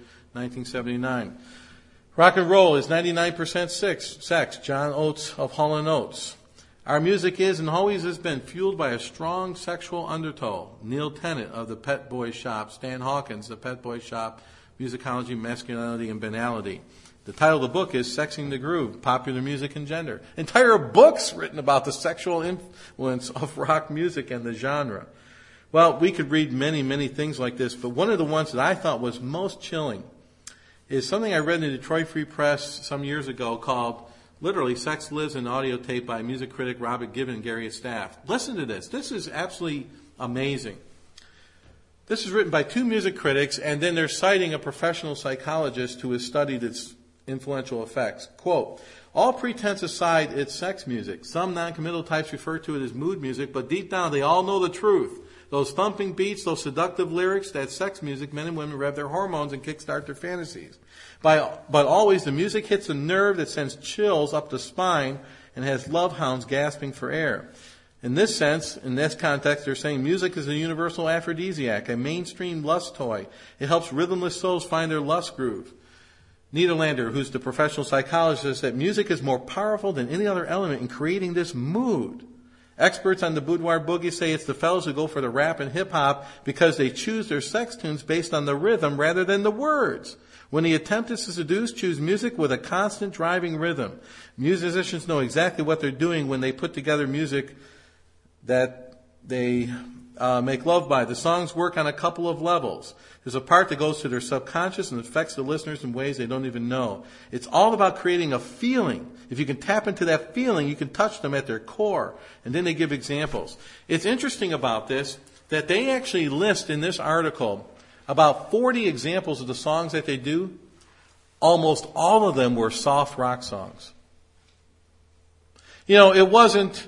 1979. Rock and roll is 99% sex. John Oates of Hall & Oates. Our music is and always has been fueled by a strong sexual undertow. Neil Tennant of the Pet Boys Shop, Stan Hawkins, the Pet Boys Shop, Musicology, Masculinity, and Banality. The title of the book is Sexing the Groove, Popular Music and Gender. Entire books written about the sexual influence of rock music and the genre. Well, we could read many, many things like this, but one of the ones that I thought was most chilling is something I read in the Detroit Free Press some years ago called, literally, Sex Lives, an audio tape by music critic Robert Gibbon and Gary Staff. Listen to this. This is absolutely amazing. This is written by two music critics, and then they're citing a professional psychologist who has studied its influential effects. Quote, all pretense aside, it's sex music. Some non-committal types refer to it as mood music, but deep down they all know the truth. Those thumping beats, those seductive lyrics, that's sex music. Men and women rev their hormones and kickstart their fantasies. But always the music hits a nerve that sends chills up the spine and has love hounds gasping for air. In this sense, in this context, they're saying music is a universal aphrodisiac, a mainstream lust toy. It helps rhythmless souls find their lust groove. Niederlander, who's the professional psychologist, says that music is more powerful than any other element in creating this mood. Experts on the boudoir boogie say it's the fellows who go for the rap and hip-hop because they choose their sex tunes based on the rhythm rather than the words. When the attempt is to seduce, choose music with a constant driving rhythm. Musicians know exactly what they're doing when they put together music that they make love by. The songs work on a couple of levels. There's a part that goes to their subconscious and affects the listeners in ways they don't even know. It's all about creating a feeling. If you can tap into that feeling, you can touch them at their core. And then they give examples. It's interesting about this that they actually list in this article about 40 examples of the songs that they do. Almost all of them were soft rock songs. It wasn't,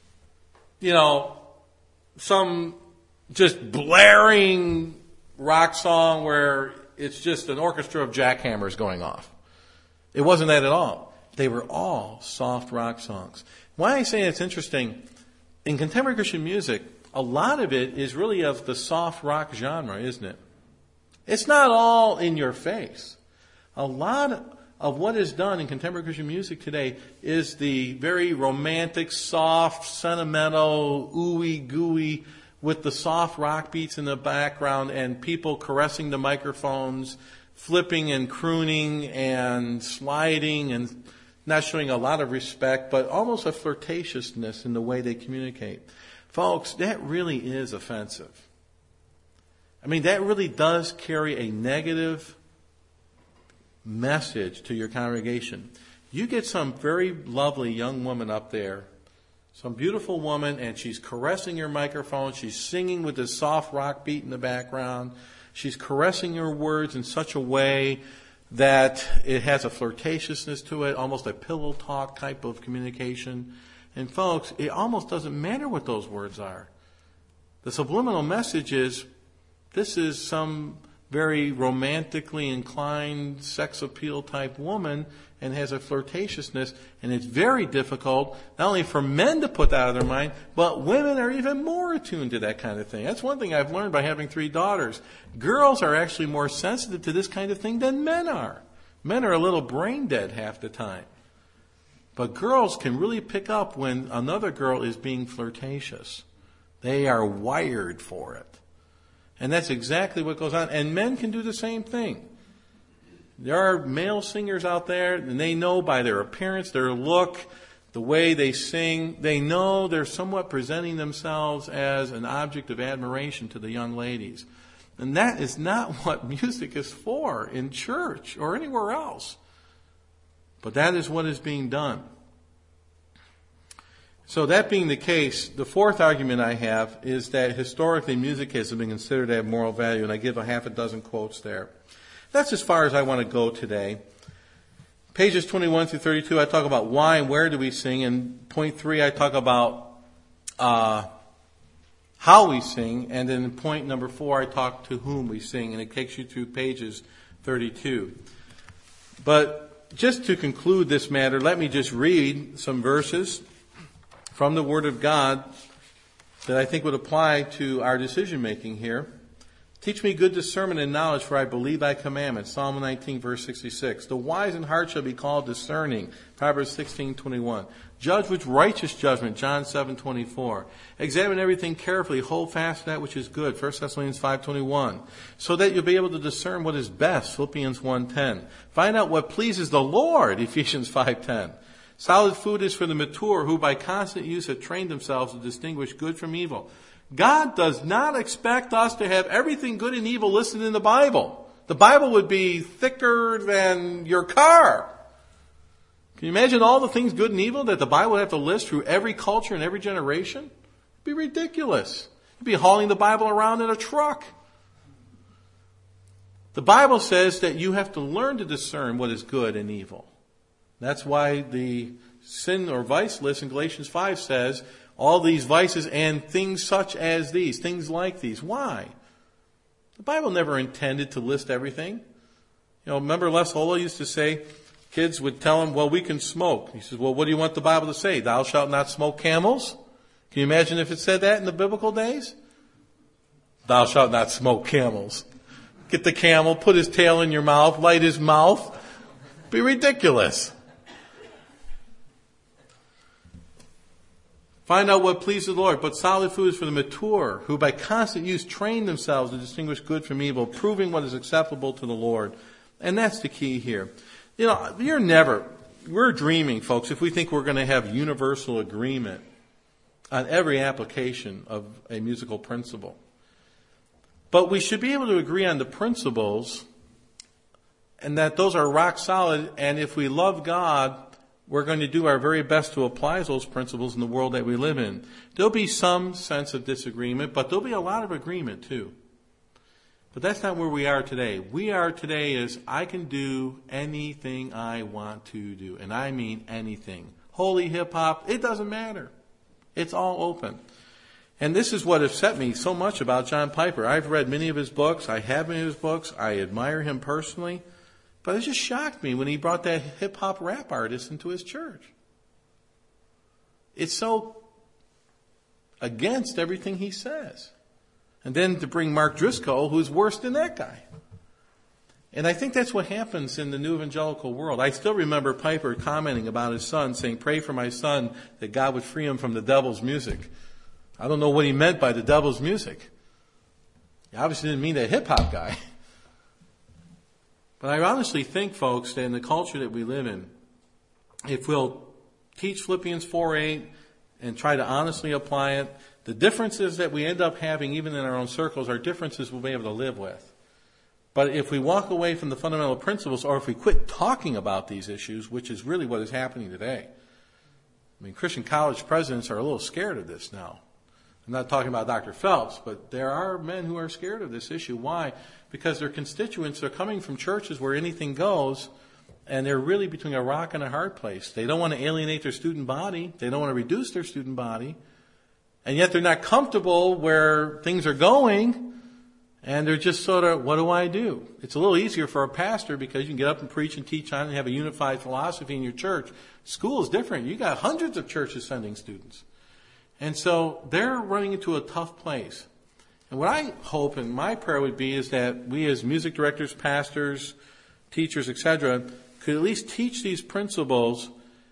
some just blaring rock song where it's just an orchestra of jackhammers going off. It wasn't that at all. They were all soft rock songs. Why I say it's interesting, in contemporary Christian music, a lot of it is really of the soft rock genre, isn't it? It's not all in your face. A lot of what is done in contemporary Christian music today is the very romantic, soft, sentimental, ooey gooey, with the soft rock beats in the background and people caressing the microphones, flipping and crooning and sliding and not showing a lot of respect, but almost a flirtatiousness in the way they communicate. Folks, that really is offensive. I mean, that really does carry a negative message to your congregation. You get some very lovely young woman up there, some beautiful woman, and she's caressing your microphone. She's singing with this soft rock beat in the background. She's caressing your words in such a way that it has a flirtatiousness to it, almost a pillow talk type of communication. And folks, it almost doesn't matter what those words are. The subliminal message is, this is some very romantically inclined sex appeal type woman and has a flirtatiousness, and it's very difficult not only for men to put that out of their mind, but women are even more attuned to that kind of thing. That's one thing I've learned by having 3 daughters. Girls are actually more sensitive to this kind of thing than men are. Men are a little brain dead half the time. But girls can really pick up when another girl is being flirtatious. They are wired for it. And that's exactly what goes on. And men can do the same thing. There are male singers out there, and they know by their appearance, their look, the way they sing, they know they're somewhat presenting themselves as an object of admiration to the young ladies. And that is not what music is for in church or anywhere else. But that is what is being done. So that being the case, the fourth argument I have is that historically music has been considered to have moral value, and I give a half a dozen quotes there. That's as far as I want to go today. Pages 21 through 32, I talk about why and where do we sing, and point 3, I talk about how we sing, and then in point number 4, I talk to whom we sing, and it takes you through pages 32. But just to conclude this matter, let me just read some verses from the Word of God that I think would apply to our decision making here. Teach me good discernment and knowledge, for I believe thy commandments. Psalm 19, verse 66. The wise in heart shall be called discerning. Proverbs 16:21. Judge with righteous judgment. John 7:24. Examine everything carefully. Hold fast that which is good. 1 Thessalonians 5:21. So that you'll be able to discern what is best. Philippians 1:10. Find out what pleases the Lord. Ephesians 5:10. Solid food is for the mature, who by constant use have trained themselves to distinguish good from evil. God does not expect us to have everything good and evil listed in the Bible. The Bible would be thicker than your car. Can you imagine all the things good and evil that the Bible would have to list through every culture and every generation? It'd be ridiculous. You'd be hauling the Bible around in a truck. The Bible says that you have to learn to discern what is good and evil. That's why the sin or vice list in Galatians 5 says, all these vices and things such as these, things like these. Why? The Bible never intended to list everything. Remember Les Ola used to say, kids would tell him, well, we can smoke. He says, well, what do you want the Bible to say? Thou shalt not smoke camels? Can you imagine if it said that in the biblical days? Thou shalt not smoke camels. Get the camel, put his tail in your mouth, light his mouth. Be ridiculous. Find out what pleases the Lord. But solid food is for the mature, who by constant use train themselves to distinguish good from evil, proving what is acceptable to the Lord. And that's the key here. We're dreaming, folks, if we think we're going to have universal agreement on every application of a musical principle. But we should be able to agree on the principles, and that those are rock solid, and if we love God, we're going to do our very best to apply those principles in the world that we live in. There'll be some sense of disagreement, but there'll be a lot of agreement too. But that's not where we are today. We are today is I can do anything I want to do. And I mean anything. Holy hip hop, it doesn't matter. It's all open. And this is what upset me so much about John Piper. I've read many of his books. I have many of his books. I admire him personally. But it just shocked me when he brought that hip-hop rap artist into his church. It's so against everything he says. And then to bring Mark Driscoll, who's worse than that guy. And I think that's what happens in the new evangelical world. I still remember Piper commenting about his son, saying, pray for my son that God would free him from the devil's music. I don't know what he meant by the devil's music. He obviously didn't mean that hip-hop guy. But I honestly think, folks, that in the culture that we live in, if we'll teach Philippians 4:8 and try to honestly apply it, the differences that we end up having, even in our own circles, are differences we'll be able to live with. But if we walk away from the fundamental principles, or if we quit talking about these issues, which is really what is happening today. I mean, Christian college presidents are a little scared of this now. I'm not talking about Dr. Phelps, but there are men who are scared of this issue. Why? Because their constituents are coming from churches where anything goes, and they're really between a rock and a hard place. They don't want to alienate their student body. They don't want to reduce their student body. And yet they're not comfortable where things are going, and they're just sort of, what do I do? It's a little easier for a pastor because you can get up and preach and teach on it and have a unified philosophy in your church. School is different. You got hundreds of churches sending students. And so they're running into a tough place. And what I hope and my prayer would be is that we as music directors, pastors, teachers, etc., could at least teach these principles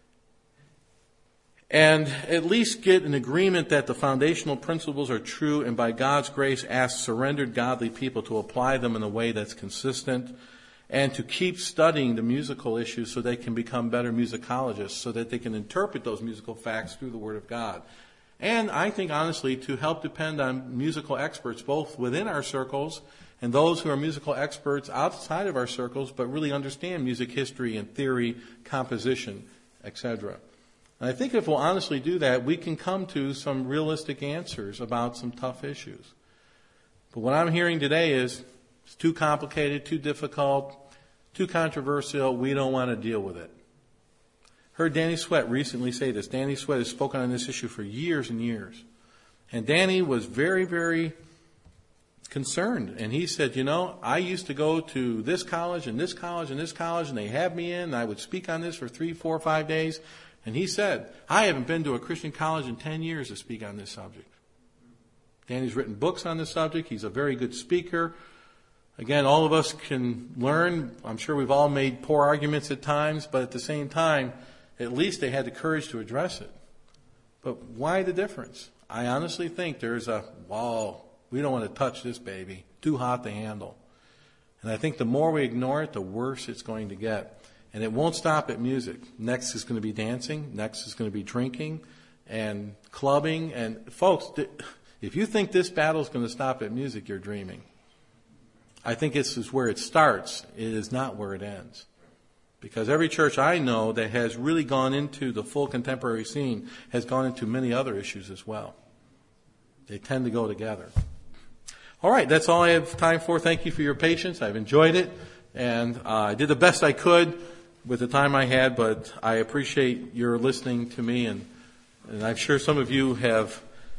and at least get an agreement that the foundational principles are true, and by God's grace ask surrendered godly people to apply them in a way that's consistent. and to keep studying the musical issues so they can become better musicologists, so that they can interpret those musical facts through the Word of God. And I think, honestly, to help depend on musical experts, both within our circles and those who are musical experts outside of our circles, but really understand music history and theory, composition, etc. And I think if we'll honestly do that, we can come to some realistic answers about some tough issues. But what I'm hearing today is it's too complicated, too difficult, too controversial. We don't want to deal with it. Heard Danny Sweat recently say this. Danny Sweat has spoken on this issue for years and years. And Danny was very, very concerned. And he said, I used to go to this college and this college and this college, and they had me in, and I would speak on this for 3, 4, 5 days. And he said, I haven't been to a Christian college in 10 years to speak on this subject. Danny's written books on this subject. He's a very good speaker. Again, all of us can learn. I'm sure we've all made poor arguments at times, but at the same time, at least they had the courage to address it. But why the difference? I honestly think there's we don't want to touch this baby. Too hot to handle. And I think the more we ignore it, the worse it's going to get. And it won't stop at music. Next is going to be dancing. Next is going to be drinking and clubbing. And folks, if you think this battle is going to stop at music, you're dreaming. I think this is where it starts. It is not where it ends. Because every church I know that has really gone into the full contemporary scene has gone into many other issues as well. They tend to go together. All right, that's all I have time for. Thank you for your patience. I've enjoyed it. And I did the best I could with the time I had, but I appreciate your listening to me. And I'm sure some of you have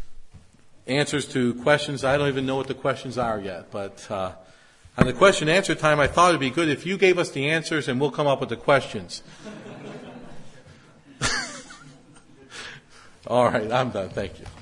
answers to questions. I don't even know what the questions are yet, but on the question and answer time, I thought it'd be good if you gave us the answers and we'll come up with the questions. All right, I'm done. Thank you.